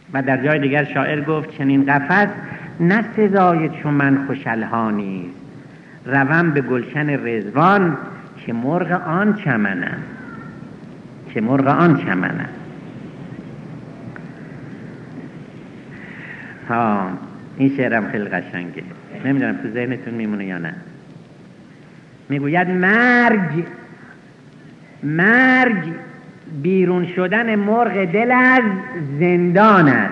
و در جای دیگر شاعر گفت چنین قفس نه سزای چو من خوش الحانیست، روم به گلشن رضوان که مرغ آن چمنم، که مرغ آن چمنم. این شعرم خیلی قشنگه، نمیدونم تو ذهنتون میمونه یا نه. میگوید مرگ بیرون شدن مرغ دل از زندان است.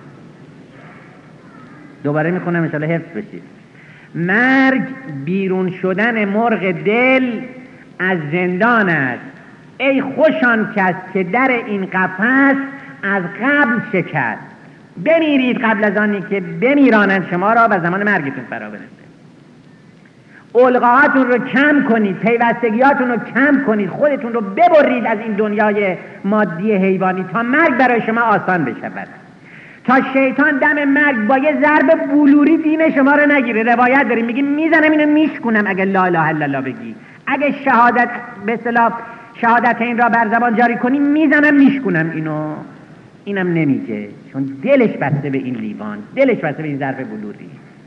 دوباره میخونم انشاءالله حفظ بشید. مرگ بیرون شدن مرغ دل از زندان است. ای خوش آن کس که در این قفس از قبل شکست. بمیرید قبل از آنی که بمیرانند شما را و زمان مرگتون فرا برسه. علقهاتون رو کم کنید، پیوستگیاتون رو کم کنید، خودتون رو ببرید از این دنیای مادی حیوانی تا مرگ برای شما آسان بشود، تا شیطان دم مرگ با یه ضرب بلوری دین شما رو نگیره. روایت داریم میگه میزنم اینو میشکنم اگه لا اله الا الله بگی، اگه شهادت به اصطلاح شهادت این را بر زبان جاری کنی میزنم میشکنم اینو. اینم نمیگه چون دلش بسته به این لیوان، دلش بسته به این ضرب بلوری.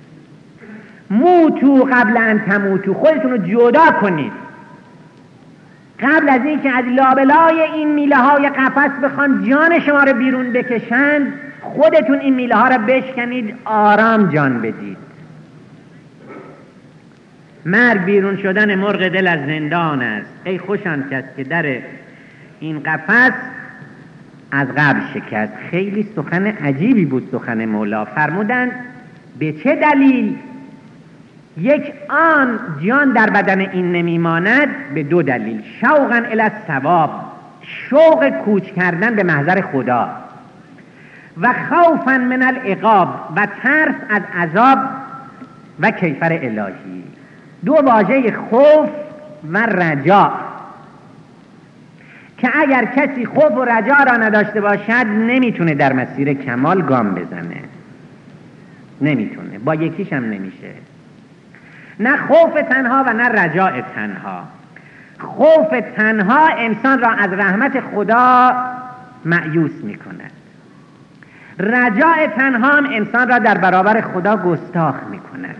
موتو قبل ان تموتو، خودتون رو جدا کنید قبل از این که از لابلای این میله های قفس بخوان جان شما رو بیرون بکشند. خودتون این میله ها رو بشکنید، آرام جان بدید. مرگ بیرون شدن مرغ دل از زندان است. ای خوش آن کس که در این قفس از قبل شکست. خیلی سخن عجیبی بود سخن مولا. فرمودند به چه دلیل یک آن جان در بدن این نمیماند؟ به دو دلیل. شوقا الی الثواب، شوق کوچ کردن به محضر خدا، و خوفا من العقاب، و ترس از عذاب و کیفر الهی. دو واژه خوف و رجا که اگر کسی خوف و رجا را نداشته باشد نمیتونه در مسیر کمال گام بزنه، نمیتونه، با یکیش هم نمیشه. نه خوف تنها و نه رجاء تنها. خوف تنها انسان را از رحمت خدا مایوس میکند، رجاء تنها هم انسان را در برابر خدا گستاخ میکند.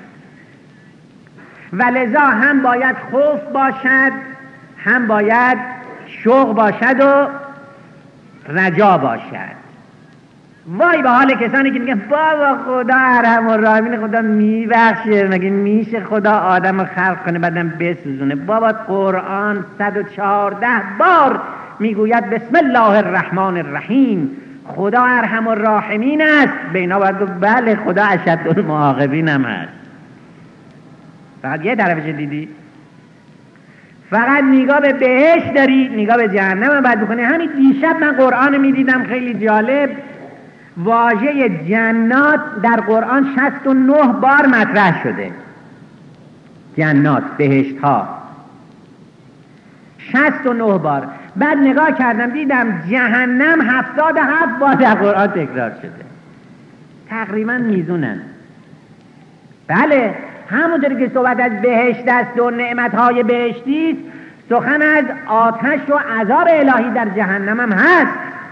ولذا هم باید خوف باشد، هم باید شوق باشد و رجا باشد. وای به حال کسانی که میگن بابا خدا ارحم الراحمین، خدا میبخشه، مگه میشه خدا آدم رو خلق کنه بعدم بسوزونه؟ بابا قرآن 114 بار میگوید بسم الله الرحمن الرحیم، خدا ارحم الراحمین است. بینا باید گفت بله خدا اشد المعاقبین هم است. فقط یه طرفش دیدی، فقط نگاه به بهشت داری، نگاه به جهنم هم باید بکنی. همین دیشب من قرآن میدیدم، خیلی جالب. واژه جنات در قرآن 69 بار مطرح شده. جنات، بهشت ها 69 بار. بعد نگاه کردم دیدم جهنم 77 بار در قرآن تکرار شده. تقریبا میزونن. بله همونطوری که صحبت از بهشت است و نعمتهای بهشتی است، سخن از آتش و عذاب الهی در جهنم هم هست.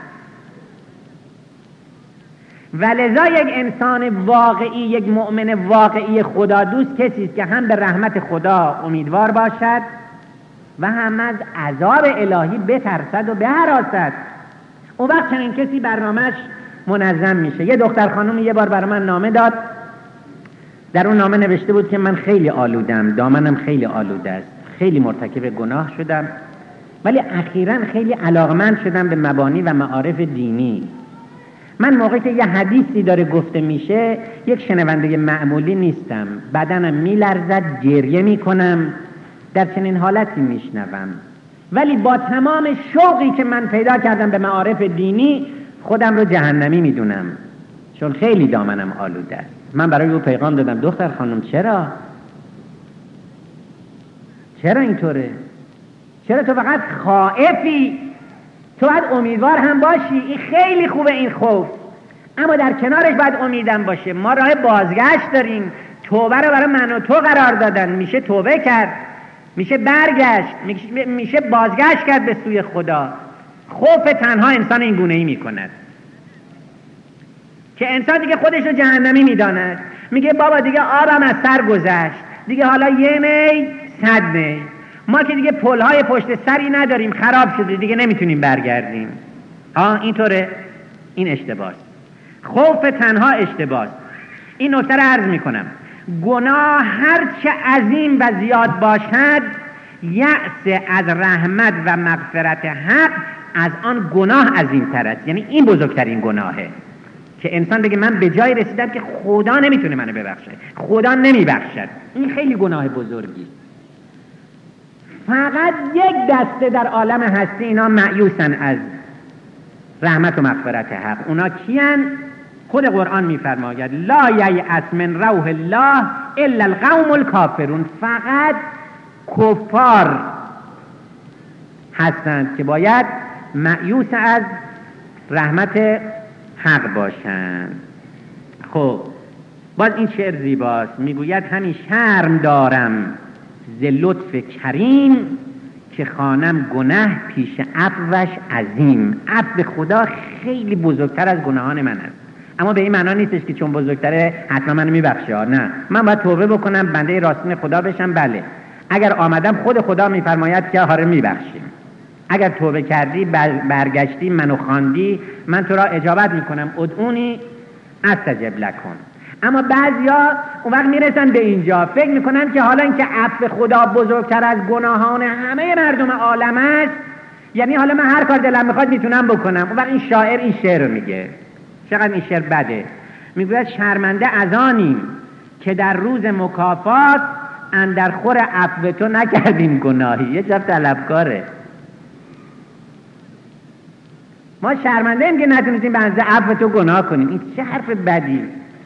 ولذا یک انسان واقعی، یک مؤمن واقعی خدا دوست کسی است که هم به رحمت خدا امیدوار باشد و هم از عذاب الهی بترسد و بهراسد. اون وقت چنین کسی برنامهش منظم میشه. یه دختر خانم یه بار برای من نامه داد، در اون نامه نوشته بود که من خیلی آلودم، دامنم خیلی آلوده است، خیلی مرتکب گناه شدم، ولی اخیراً خیلی علاقمند شدم به مبانی و معارف دینی. من موقعی که یه حدیثی داره گفته میشه یک شنونده معمولی نیستم، بدنم میلرزد، گریه میکنم، در چنین حالتی میشنوم، ولی با تمام شوقی که من پیدا کردم به معارف دینی خودم رو جهنمی میدونم، چون خیلی دامنم آلوده است. من برای او پیغام دادم دختر خانم چرا اینطوره؟ چرا تو فقط خائفی؟ تو باید امیدوار هم باشی. این خیلی خوبه این خوف، اما در کنارش باید امیدم باشه. ما راه بازگشت داریم، توبه رو برای من و تو قرار دادن، میشه توبه کرد، میشه برگشت، میشه بازگشت کرد به سوی خدا. خوف تنها انسان این گونه ای میکند. که انسان دیگه خودش رو جهنمی میداند، میگه بابا دیگه آبم از سر گذشت، دیگه حالا 1 می 100 می، ما که دیگه پلهای پشت سری نداریم، خراب شده دیگه نمیتونیم برگردیم. اینطوره. این اشتباهه. خوف تنها اشتباهه. این نکته رو عرض میکنم. گناه هرچه عظیم و زیاد باشد، یأس از رحمت و مغفرت حق از آن گناه عظیم‌تر است. یعنی این بزرگترین گناهه که انسان بگه من به جای رسیدم که خدا نمیتونه منو ببخشه، خدا نمیبخشد. این خیلی گناه بزرگی. فقط یک دسته در عالم هستی اینا مأیوسن از رحمت و مغفرت حق. اونا کیان؟ خود قرآن میفرماید لا ییأس من روح الله الا القوم الکافرون. فقط کفار هستند که باید مأیوس از رحمت حق باشند. خب باز این شعر زیباست، میگوید همین شرم دارم ز لطف کریم، که خوانم گناه پیش عفوش عظیم. عفو خدا خیلی بزرگتر از گناهان من است، اما به این معنا نیستش که چون بزرگتره حتما منو میبخشه. نه، من باید توبه بکنم، بنده راستین خدا بشم. بله، اگر آمدم خود خدا میفرماید که هاره میبخشیم. اگر توبه کردی، برگشتی، منو خواندی، من تو را اجابت میکنم. ادعونی استجب لکم. اما بعضیا اون وقت میرسن به اینجا فکر میکنن که حالا اینکه عفو خدا بزرگتر از گناهان همه مردم عالم است، یعنی حالا من هر کار دلم میخواد میتونم بکنم. اون وقت این شاعر این شعر رو میگه. چقدر این شعر بده. میگوید شرمنده از آنیم که در روز مکافات اندر خور عفو تو نکردیم گناهی. یه جب طلبکاره. ما شرمنده ایم که نتونستیم به اندازه عفو تو گناه کنیم. این چه حرف بدی.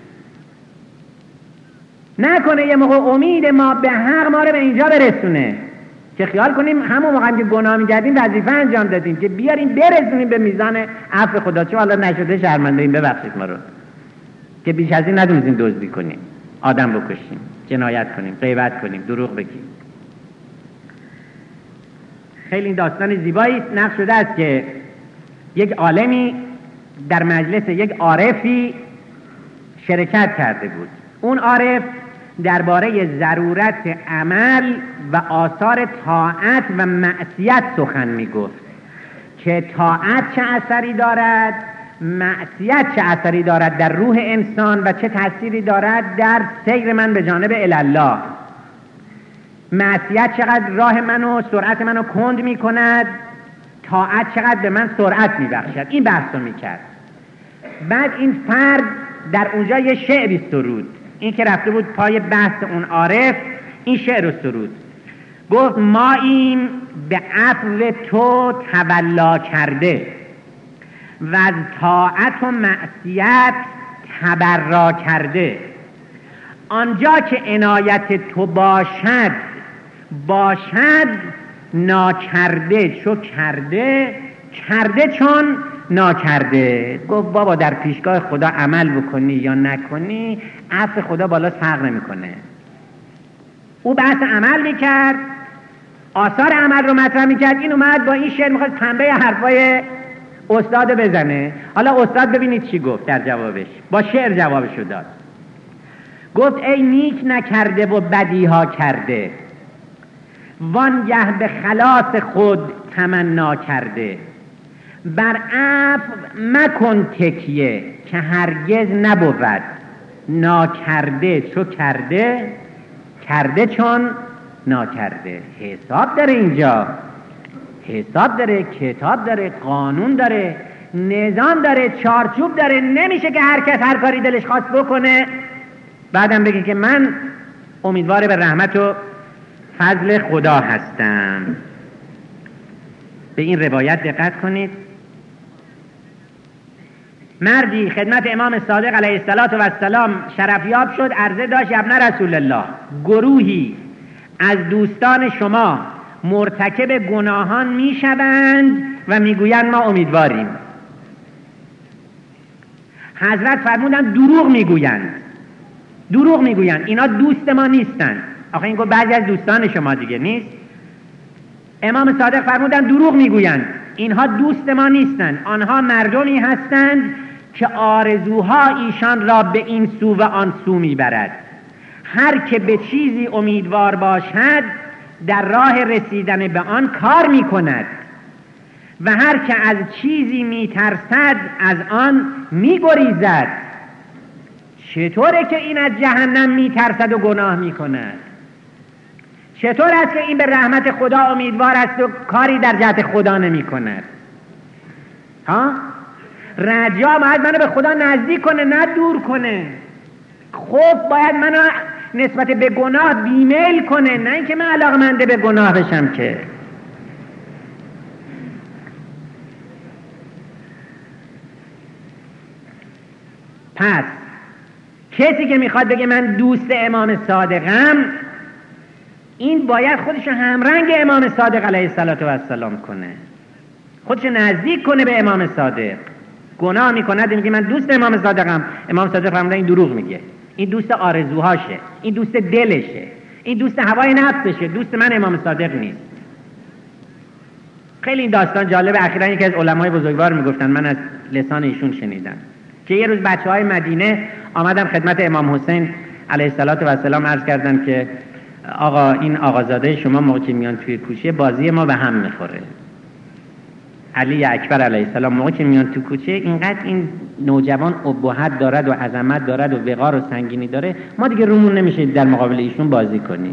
نکنه یه موقع امید ما به حق ما رو به اینجا برسونه که خیال کنیم همون موقع که گناه می‌کردیم وظیفه انجام دادیم که بیاریم برسونیم به میزان عفو خدا. چون حالا نشده شرمنده این، ببخشید ما رو که بیش از این ندونیم دزدی کنیم، آدم بکشیم، جنایت کنیم، غیبت کنیم، دروغ بگیم. خیلی این داستان زیبایی نقل شده است که یک عالمی در مجلس یک عارفی شرکت کرده بود. اون عارف درباره ضرورت عمل و آثار طاعت و معصیت سخن میگفت که طاعت چه اثری دارد، معصیت چه اثری دارد در روح انسان و چه تأثیری دارد در سیر من به جانب الله. معصیت چقدر راه منو، سرعت منو کند میکند، طاعت چقدر به من سرعت میبخشد. این بحث رو میکرد. بعد این فرد در اونجا یه شعری سرود. این که رفته بود پای بحث اون عارف این شعر رو سرود. گفت ماییم به عفو تو تولا کرده و از طاعت و معصیت تبرا کرده. آنجا که عنایت تو باشد ناکرده چو کرده، کرده چون ناکرده. گفت بابا در پیشگاه خدا عمل بکنی یا نکنی عفو خدا بالا فرق نمیکنه. او بحث عمل میکرد، آثار عمل رو مطرح میکرد. این اومد با این شعر میخواد پنبه حرفای استاد بزنه. حالا استاد ببینید چی گفت در جوابش. با شعر جوابشو داد. گفت ای نیک نکرده و بدیها کرده، وانگه به خلاص خود تمنا کرده. بر عفو مکن تکیه که هرگز نبود، ناکرده چو کرده، کرده چون ناکرده. حساب داره اینجا، حساب داره، کتاب داره، قانون داره، نظام داره، چارچوب داره. نمیشه که هر کس هر کاری دلش خواست بکنه بعدم بگه که من امیدوار به رحمت و فضل خدا هستم. به این روایت دقت کنید. مردی خدمت امام صادق علیه السلام شرفیاب شد، عرضه داشت ابن رسول الله، گروهی از دوستان شما مرتکب گناهان میشوند و میگویند ما امیدواریم. حضرت فرمودن دروغ میگویند، اینا دوست ما نیستن. آخه این گفت بعضی از دوستان شما دیگه نیست. امام صادق فرمودن دروغ میگویند، اینها دوست ما نیستند، آنها مردمی هستند که آرزوها ایشان را به این سو و آن سو میبرد. هر که به چیزی امیدوار باشد در راه رسیدن به آن کار میکند و هر که از چیزی میترسد از آن میگریزد. چطوره که این از جهنم میترسد و گناه میکند؟ چطور است که این به رحمت خدا امیدوار است و کاری در جهت خدا نمیکند؟ ها؟ رجا باید منو به خدا نزدیک کنه، نه دور کنه. خوف باید منو نسبت به گناه بیمیل کنه، نه اینکه من علاقه‌مند به گناه بشم. که پس کسی که میخواد بگه من دوست امام صادقم، این باید خودشو همرنگ امام صادق علیه السلام کنه، خودشو نزدیک کنه به امام صادق. گناه میکند میگه من دوست امام صادقم، امام صادق فرموده این دروغ میگه، این دوست آرزوهاشه، این دوست دلشه، این دوست هوای نفسشه، دوست من امام صادق نیست. خیلی این داستان جالبه. اخیراً یکی از علمای بزرگوار میگفتن، من از لسان ایشون شنیدم، که یه روز بچهای مدینه آمدن خدمت امام حسین علیه السلام عرض کردن که آقا این آقازاده شما موقع که میان توی کوچه بازی ما به هم میخوره. علی اکبر علیه السلام موقع که میان تو کوچه اینقدر این نوجوان ابهت دارد و عظمت دارد و وقار و سنگینی داره، ما دیگه رومون نمیشه در مقابل ایشون بازی کنیم.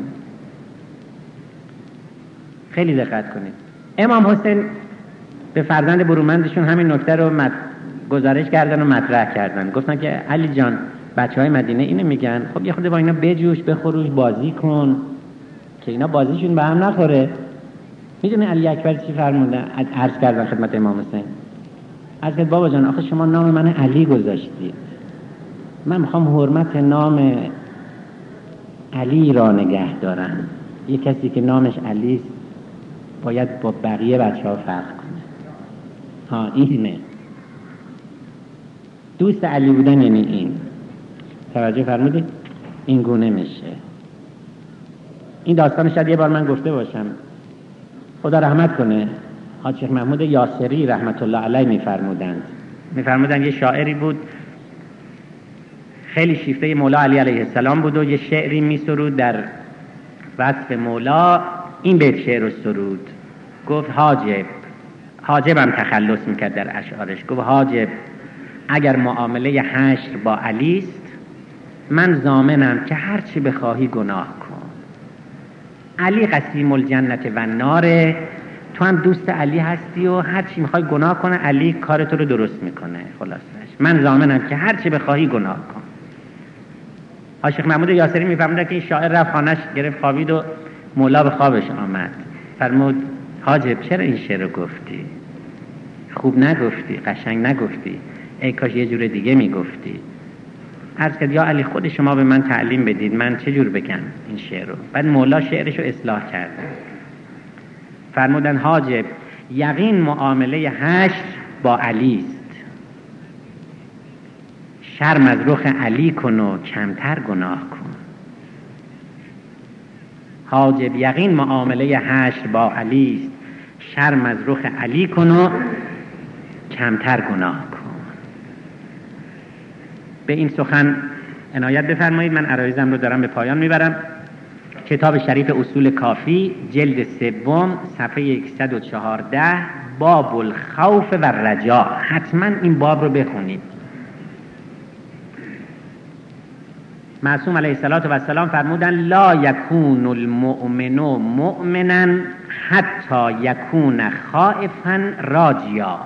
خیلی دقت کنید. امام حسین به فرزند برومندشون همین نکته رو گزارش کردن و مطرح کردن. گفتن که علی جان بچهای مدینه اینو میگن، خب یه خورده با اینا بجوش بخروش بازی کن که اینا بازیشون به هم نخوره. میدونی علی اکبر چی فرمودن؟ عرض کردن خدمت امام حسین، عرض کرد بابا جان آخه شما نام من علی گذاشتید، من میخوام حرمت نام علی را نگه دارم. یه کسی که نامش علی است باید با بقیه بچه‌ها فرق کنه. ها اینه دوست علی بودن، یعنی این. توجه فرمودید؟ این گونه میشه. این داستان شاید یه بار من گفته باشم، خدا رحمت کنه، حاج شیخ محمود یاسری رحمت الله علیه میفرمودند یه شاعری بود خیلی شیفته مولا علی علیه السلام بود و یه شعری میسرود در وصف مولا. این بیت شعر رو سرود، گفت حاجبم تخلص میکرد در اشعارش، گفت حاجب اگر معامله حشر با علی است، من ضامنم که هر چی بخواهی گناه کن. علی قسیم الجنت و ناره، تو هم دوست علی هستی و هر چی میخوای گناه کنه علی کار تو رو درست میکنه. خلاصش من ضامنم که هر چی بخواهی گناه کن. عاشق محمود یاسری میفهمد که این شاعر رفت خانه‌اش گرفت خوابید و مولا به خوابش آمد. فرمود حاجب چرا این شعر رو گفتی؟ خوب نگفتی، قشنگ نگفتی، ای کاش یه جور دیگه میگفتی. عرض کرد یا علی خود شما به من تعلیم بدید من چه جور بگم این شعر رو. بعد مولا شعرش رو اصلاح کرد. فرمودن حاجب یقین معامله حشر با علی است، شرم از رخ علی کن و کمتر گناه کن. حاجب یقین معامله حشر با علی است، شرم از رخ علی کن و کمتر گناه کن. به این سخن عنایت بفرمایید. من عرایزم رو دارم به پایان میبرم. کتاب شریف اصول کافی جلد 3 صفحه 114 باب الخوف و الرجاء. حتما این باب رو بخونید. معصوم علیه السلام فرمودن لا یکون المؤمن مؤمنا حتی یکون خائفا راجیا.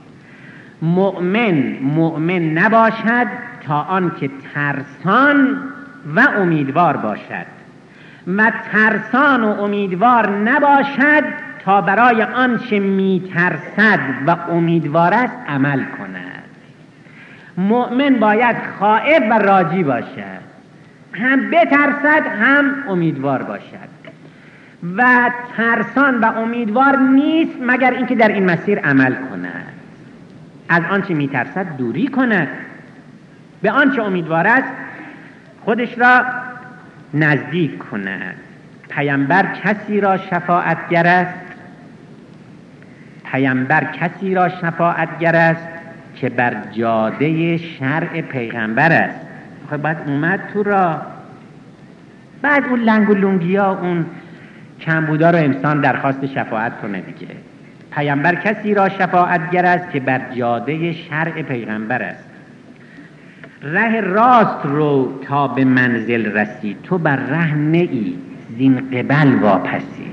مؤمن نباشد تا آن که ترسان و امیدوار باشد، و ترسان و امیدوار نباشد تا برای آنچه میترسد و امیدوار است عمل کند. مؤمن باید خائف و راجی باشد، هم بترسد هم امیدوار باشد، و ترسان و امیدوار نیست مگر اینکه در این مسیر عمل کند. از آنچه میترسد دوری کند، به آنچه امیدوار است خودش را نزدیک کند. پیامبر کسی را شفاعتگر است، که بر جاده شرع پیغمبر است. خب بعد اومد تو را، بعد اون لنگ و لنگیا، اون کمبودا رو انسان درخواست شفاعت کنه دیگه. پیامبر کسی را شفاعتگر است که بر جاده شرع پیغمبر است. ره راست رو تا به منزل رسی، تو بر ره نئی زین قبل واپسی.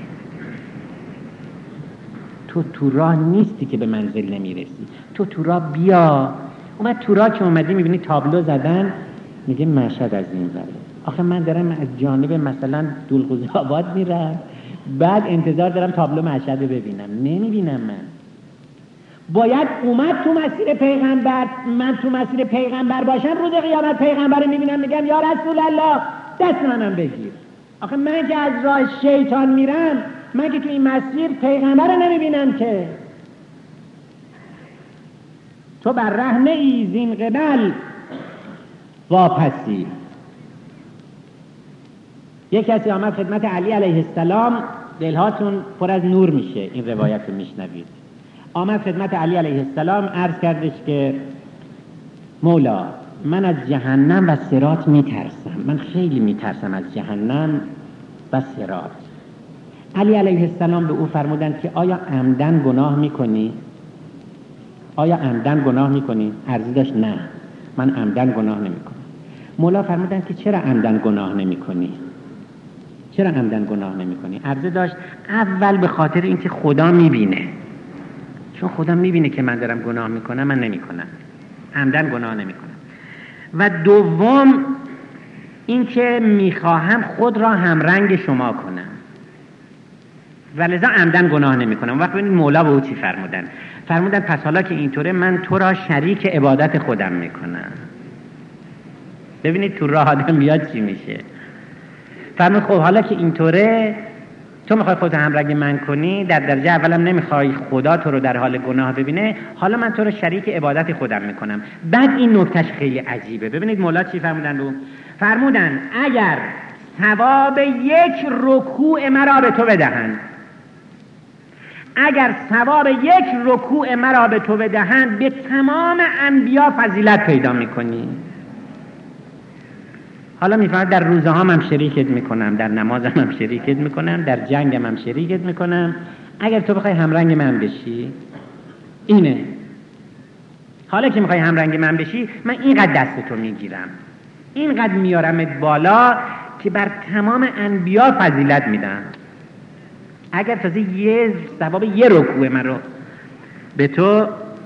تو راه نیستی که به منزل نمیرسی، تو راه بیا. اومد تو راه که اومدی میبینی تابلو زدن میگه مشهد از این وره. آخه من دارم از جانب مثلا دولقوز آباد میرم، بعد انتظار دارم تابلو مشهد رو ببینم، نمیبینم. من باید اومد تو مسیر پیغمبر، من تو مسیر پیغمبر باشم، روز قیامت پیغمبر رو میبینم میگم یا رسول الله دست منم بگیر. آخه من که از راه شیطان میرم، من که تو این مسیر پیغمبر رو نمیبینم که. تو بر ره نئی زین قبل واپسی. یک کسی آمد خدمت علی علیه السلام، دلهاتون پر از نور میشه این روایت رو میشنوید. آمد خدمت علی علیه السلام، عرض کردش که مولا من از جهنم و صراط میترسم، من خیلی میترسم از جهنم و صراط. علی علیه السلام به او فرمودند که آیا عمدن گناه میکنی؟ آیا عمدن گناه میکنی؟ عرضی داشت نه من عمدن گناه نمیکنم. مولا فرمودند که چرا عمدن گناه نمیکنی؟ چرا عمدن گناه نمیکنی؟ عرضه داشت اول به خاطر اینکه خدا میبینه، چون خدا میبینه که من دارم گناه میکنم، من نمیکنم، عمدن گناه نمیکنم. و دوم اینکه میخواهم خود را همرنگ شما کنم، ولذا عمدن گناه نمیکنم. وقت ببینید مولا به او چی فرمودن؟ فرمودن پس حالا که اینطوره من تو را شریک عبادت خودم میکنم. ببینید تو راه آدم بیاد چی میشه. فرمود خب حالا که اینطوره، تو میخوای خودت همرنگ من کنی، در درجه اولم نمیخوای خدا تو رو در حال گناه ببینه، حالا من تو رو شریک عبادت خودم میکنم. بعد این نکتهش خیلی عجیبه. ببینید مولا چی فرمودن رو؟ فرمودن اگر ثواب یک رکوع مرا به تو بدهند، اگر ثواب یک رکوع مرا به تو بدهند، به تمام انبیا فضیلت پیدا میکنی. حالا میفرماید در روزه هم شریکت میکنم، در نمازم هم شریکت میکنم، در جنگم هم شریکت میکنم، اگر تو بخوای همرنگ من بشی اینه. حالا که میخوای همرنگ من بشی، من اینقدر دست تو میگیرم، اینقدر میارمت بالا که بر تمام انبیا فضیلت میدم. اگر تازه یه ثواب یه رکوع من رو به تو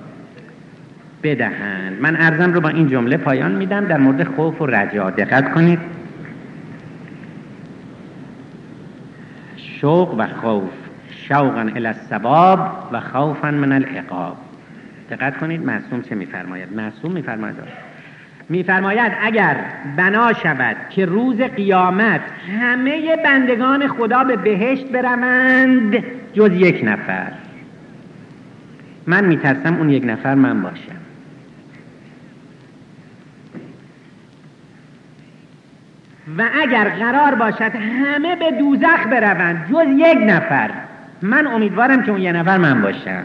بدهند. من عرضم رو با این جمله پایان میدم در مورد خوف و رجا. دقت کنید، شوق و خوف، شوقا الی الثواب و خوفا من العقاب. دقت کنید معصوم چه میفرماید. معصوم میفرماید اگر بنا شود که روز قیامت همه بندگان خدا به بهشت بروند جز یک نفر، من میترسم اون یک نفر من باشم. و اگر قرار باشد همه به دوزخ بروند جز یک نفر، من امیدوارم که اون یک نفر من باشم.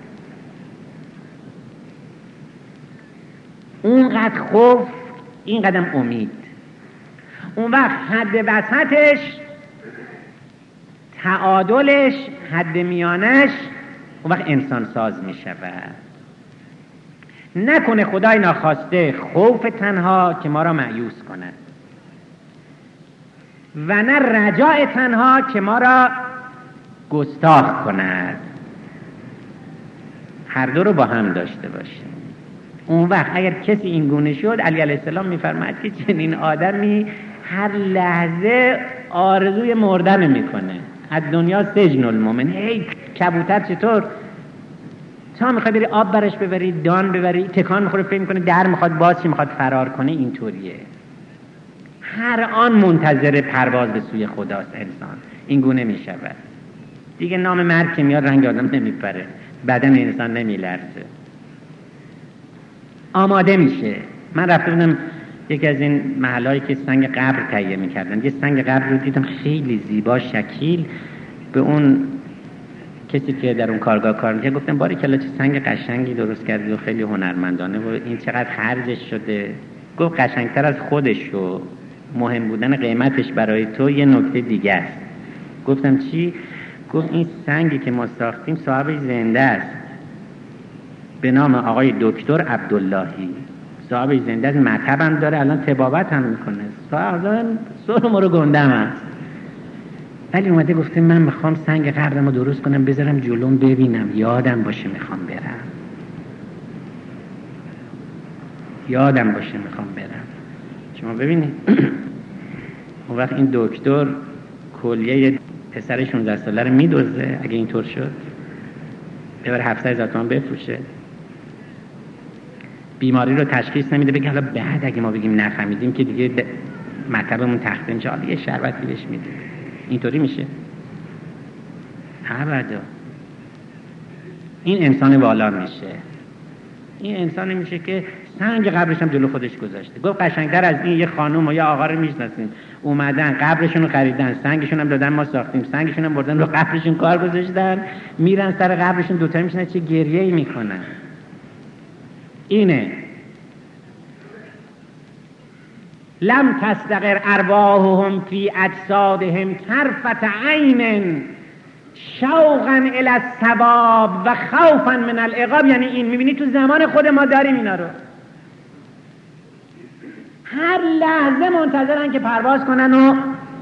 اونقدر خوف، این قدم امید. اون وقت حد وسطش، تعادلش، حد میانش، اون وقت انسان ساز می شود. نکنه خدای ناخواسته خوف تنها که ما را مایوس کند و نه رجاء تنها که ما را گستاخ کند. هر دو رو با هم داشته باشه. اون وقت اگر کسی این گونه شد، علی علیه السلام میفرماید که چنین آدمی هر لحظه آرزوی مردن میکنه. از دنیا سجن المؤمن. هی کبوتر چطور تا میخوای بری آب برش ببری، دان ببری، تکان میخوره، فکر میکنه در میخواد باز چی، میخواد فرار کنه. اینطوریه، هر آن منتظر پرواز به سوی خداست. انسان این گونه میشود دیگه. نام مرگ که میاد رنگ آدم نمیپره، بدن انسان نمیلرزه، آماده میشه. من رفته بودم یکی از این محلهایی که سنگ قبر تهیه میکردن، یه سنگ قبر رو دیدم خیلی زیبا شکیل، به اون کسی که در اون کارگاه کار می‌کرد گفتم باریکلا چه سنگ قشنگی درست کردی و خیلی هنرمندانه و این چقدر خرجش شده. گفت قشنگتر از خودش و مهم بودن قیمتش برای تو یه نکته دیگه است. گفتم چی؟ گفت این سنگی که ما ساختیم صاحبش زنده است، به نام آقای دکتر عبداللهی، صاحبش زنده است، مطب هم داره، الان طبابت هم میکنه، صاحب سر ما رو گندم هست. ولی اومده گفته من میخوام سنگ قبرم رو درست کنم بذارم جلوم ببینم، یادم باشه میخوام برم، یادم باشه میخوام برم. شما ببینید اون وقت این دکتر کلیه پسر 16 ساله رو میدوزه، اگه اینطور شد ببره 700,000 تومان بفروشه، بیماری رو تشخیص نمیده، بگه حالا بعد اگه ما بگیم نفهمیدیم که دیگه مطبمون تخته میشه، حالا یه شربتی بهش میده. اینطوری میشه؟ ابدا. این انسان والا میشه، این انسان میشه که سنگ قبرش هم جلو خودش گذاشته. گفت قشنگتر از این یه خانوم و یه آقا رو میشناسیم اومدن قبرشون رو خریدن، سنگشون هم دادن ما ساختیم، سنگشون هم بردن رو قبرشون کار گذاشتن، میرن سر قبرشون دوتا میشنن چه گریه‌ای میکنن. اینه لم تستقر ارواحهم فی اجسادهم طرفة عین شوقا الی الثواب و خوفا من العقاب. یعنی این میبینی تو زمان خود ما داریم اینا رو، هر لحظه منتظرن که پرواز کنن و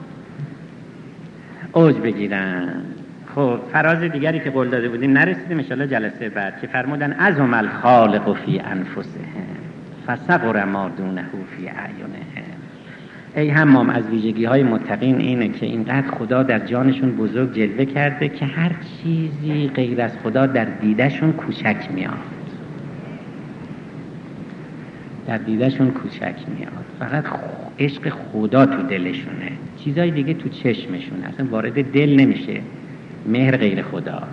اوج بگیرن. خب فراز دیگری که قول داده بودیم نرسیدیم، انشالله جلسه بعد، که فرمودن عظم الخالق فی انفسهم فصغر ما دونه فی اعینهم. ای حمام، از ویژگی های متقین اینه که اینقدر خدا در جانشون بزرگ جلوه کرده که هر چیزی غیر از خدا در دیدشون کوچک میاد، در دیدشون کوچک میاد. فقط عشق خدا تو دلشونه، چیزای دیگه تو چشمشونه، اصلا وارد دل نمیشه مهر غیر خدا.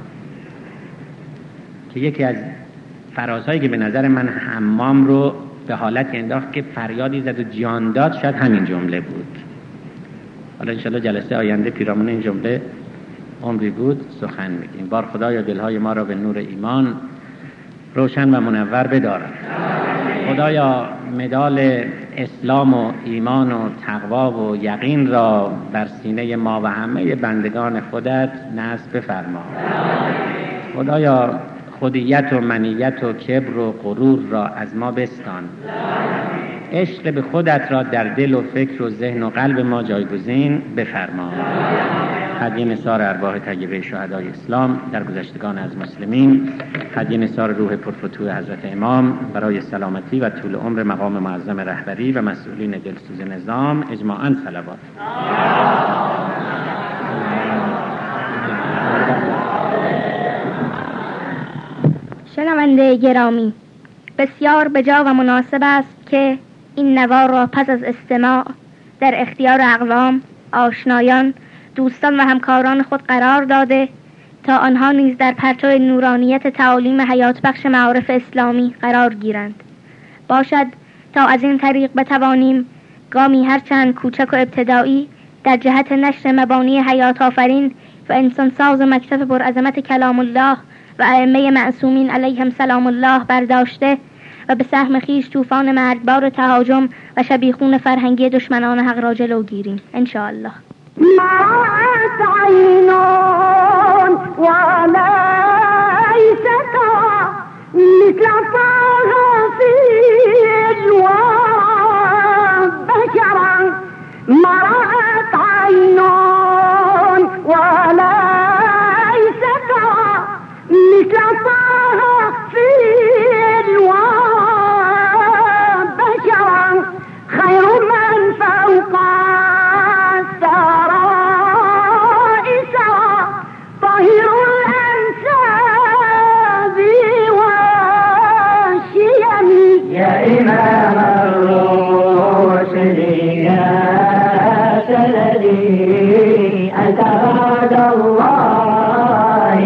که یکی از فرازهایی که به نظر من حمام رو به حالت انداخت که فریادی زد و جان داد، شاید همین جمله بود. حالا انشالله جلسه آینده پیرامون این جمله عمری بود سخن میگیم. بار خدایا دلهای ما را به نور ایمان روشن و منور بدار. خدایا مدال اسلام و ایمان و تقوا و یقین را بر سینه ما و همه بندگان خودت نصب بفرما. خدایا خودیت و منیت و کبر و غرور را از ما بستان. عشق به خودت را در دل و فکر و ذهن و قلب ما جایگزین بفرما. هدیه نثار ارواح طیبه شهدای اسلام در گذشتگان از مسلمین، هدیه نثار روح پرفتوح حضرت امام برای سلامتی و طول عمر مقام معظم رهبری و مسئولین دلسوز نظام، اجماعاً صلوات. شنونده گرامی، بسیار بجا و مناسب است که این نوا را پس از استماع در اختیار اقوام، آشنایان، دوستان و همکاران خود قرار داده تا آنها نیز در پرتو نورانیت تعالیم حیات بخش معارف اسلامی قرار گیرند. باشد تا از این طریق بتوانیم گامی هرچند کوچک و ابتدایی در جهت نشر مبانی حیات آفرین و انسانساز مکتب پرعظمت کلام الله و ائمه معصومین علیهم سلام الله برداشته و به سهم خویش طوفان مرگبار تهاجم و شبیخون فرهنگی دشمنان حق را جلو گیریم ان شاء الله. مرأت عینان و لیست مثل طه فی الجواب بشرا. مرأت عینان و لیست مثل طه فی الجواب بشرا. خیر من فوق إمام الرشد يا سندي أنت بعد الله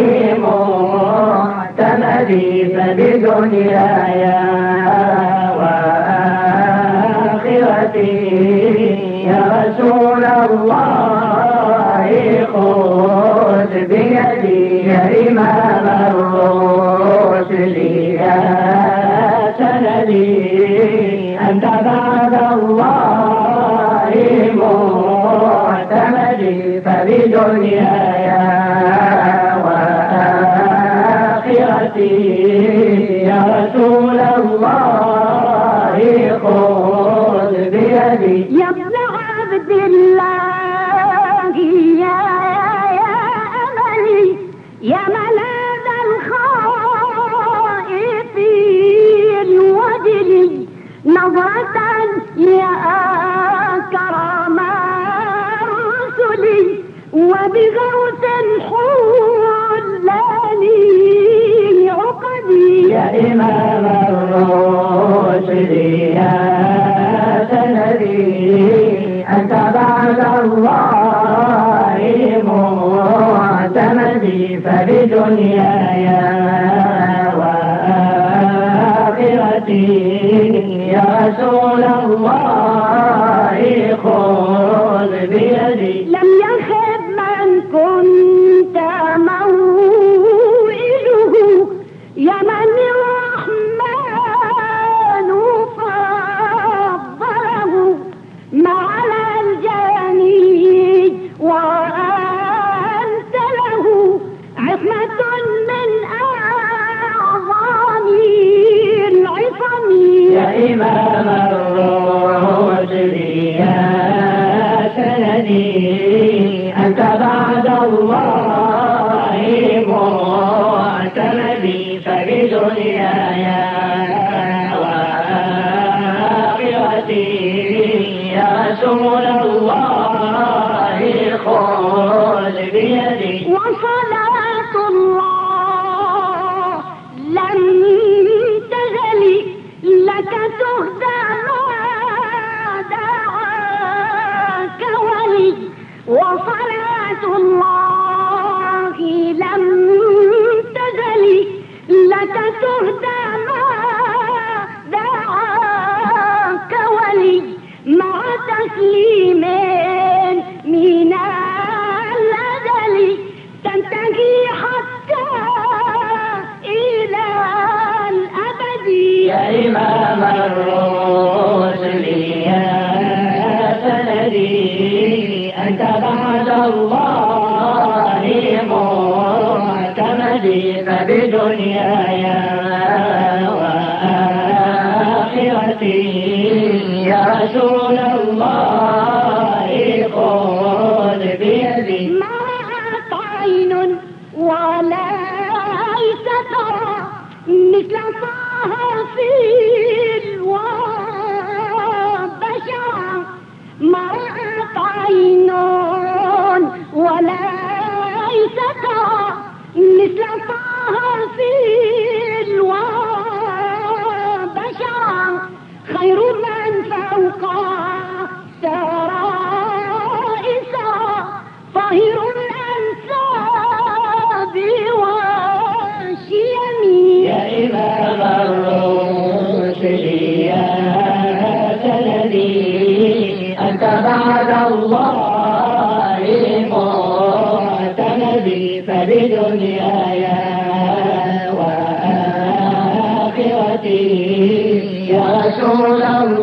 معتمدي فبدنياي وآخرتي يا رسول الله خذ بيدي يا إمام الرسل يا سندي أنت بعد الله معتمدي فبدنياي وآخرتي يا رسول الله خذ بيدي يا ابن عبد الله يا أملي يا ملاذ الخائفين وجلي نظرة يا أكرم الرسل وبغوث حلاني عقدي يا إمام الرسل يا سندي أنت بعد الله معتمدي فبدنياي وآخرتي يا رسول الله خذ بيدي لم يخب من كنت موئله يا من الرحمن فضله ما على الجاني وأنت له عصمة من أعظم العصم يا إمام الرسل يا سندي أنت بعد الله معتمدي فبدنياي وآخرتي يا رسول الله خذ بيدي وصلاة الله لم تزل لك تهدى ما دعاك ولي وصلاة الله لم تزل لك تهدى ما دعاك ولي مع تسليم من الأجل تنتهي حتى إلى الأبد يا إمام الرسل يا سندي أنت بعد الله معتمدي فبدنياي وآخرتي يا رسول الله خذ بيدي ما عين ولا ترى مثل طه في الوبشرة ما رأت عين ولا ترى مثل طه في الوبشرة خير من فوق سرائسا طاهر الأنساب والشيم يا إمام الرسل يا سندي أنت بعد الله معتمدي فبدنياي وآخرتي يا رسول الله